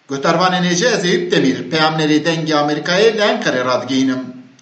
Gotarvanên êje ez Eyüp Demir, peyamnerê dengê Amerîkayê li Enqerê radgihînim.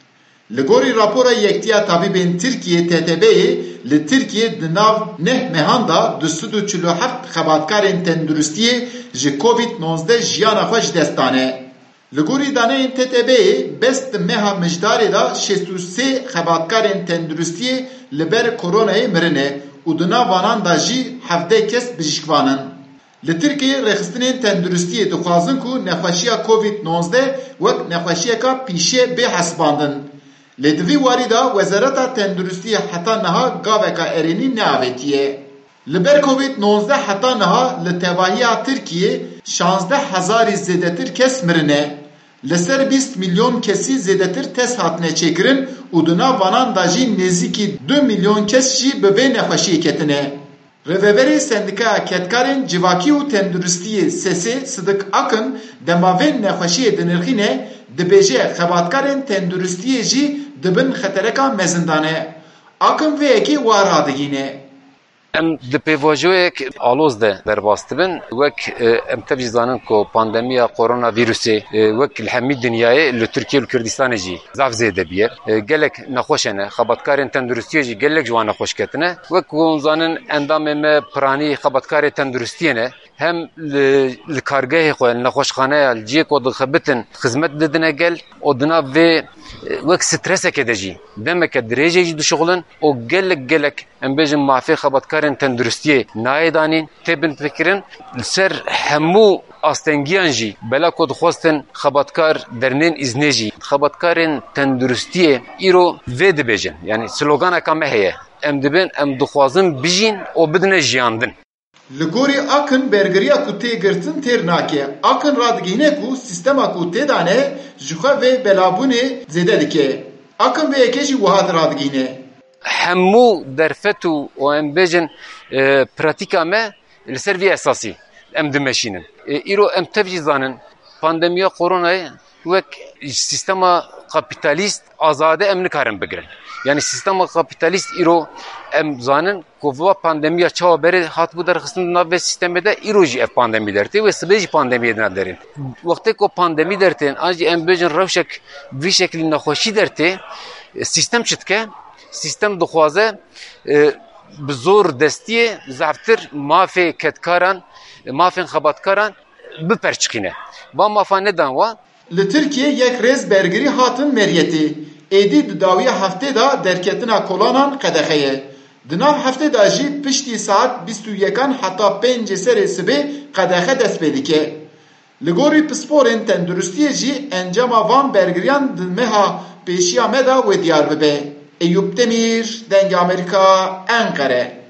Li gorî rapora Yektiya Tabîbên Tirkiyê TTB'yê li Tirkiye di nav neh mehan da 247 xebatkarên tenduristiyê ji Covid-19 jiyana xwe ji dest dane. Li gorî daneyên TTB'yê best di meha mijdarê da 63 xebatkarên tenduristiyê li ber koronayê mirine û di nav vanan da jî 17 kes bijîşkvanin. Li Tirkiye rêxistinên tenduristiyê dixwazin ku nexweşiya Covid-19 wek nexweşiyeka pîşê bê hesibandin. Lê di vî warî da Wezareta Tenduristiyê heta niha gaveka erênî neavêtiye. Li ber Covid-19 heta niha li tevahiya Tirkiyê 16,000 zêdetir kes mirine. Li ser 20 milyon kesî zêdetir test hatine çêkirin û di nav vanan da jî nêzîkî 2 milyon kes jî bi vê nexweşiyê ketine. Rêveberê Sendikaya Ketkarên Civakî û Tenduristiyê Sesê Sıdık Akın dema vê nexweşiyê dinirxîne, dibêje xebatkarên tenduristiyê jî dibin xetereka mezindanê. Akın vê yekê wa radigîne. Em di pêvajoyek aloz de derbas dibin wek em tev jî zanin ku pandemiya koronavîrusê wek li hemî dinyayê li Tirkiye û Kurdistanê jî zav zêde biye. Gelek nexweş hene, xebatkarên tenduristiyê jî gelek ji wan nexweş ketine. Wek ku zanin endamê me piranî xebatkarê tenduristiyê ne hem li kargehê xwe li nexweşxaneya li ciyê ku dixebitin xizmet didine gel û di nav vê wek streseke de jî demeke dirêjê jî dişuxulin û gelek em bêjin mafê xebatkarên tenduristiyê nayê danîn têbin fikirin li ser hemû astengiyan jî bela ku dixwastin xebatkar dernên îznê jî xebatkarên tenduristiyê îro vê dibêjin yani sloganeka me heye em dibin em dixwazin bijîn û bidine jiyandin. Li gorî Akın bergiriya ku tê girtin têr nake. Akın radigîne ku sîstema ku tê dane ji xwe vê belabûnê zêde dike. Akın vê yekê jî wiha radigîne. Hemû derfet û em bêjin pratika me li ser vê esasî em dimeşînin. Îro em tev jî zanin pandemiya koronayê wek sîstema kapitalîst azade em nikarin bigirin. Yani sistema kapitalist îro em zanin ku va pandemiya çawa berê hatibû derxistin nav vê sistemê de îro jî ev pandemî dertê wê sibê jî pandemiyê dina derin. Wextê ku pandemî dertên an jî em bêjin rewşek vî şeklî nexweşî dertê sistem çi dike? Sistem dixwaze bi zor destiyê zeftir mafê ketkaran, mafên xebatkaran biperçixîne. Va mafa nedan wa? Li Tirkiye yek rêz bergirî hatin meriyetê. Êdî di dawiya heftê da derketina kolanan qedexeye. Di nav heftê da jî piştî saet 21 heta 5 serê sibê qedexe dest pê dike. Li gorî pisporên tenduristiyê jî encama van bergiriyan di meha pêşiya me da wê diyar bibe. Eyüp Demir, Dengê Amerîka, Enqere.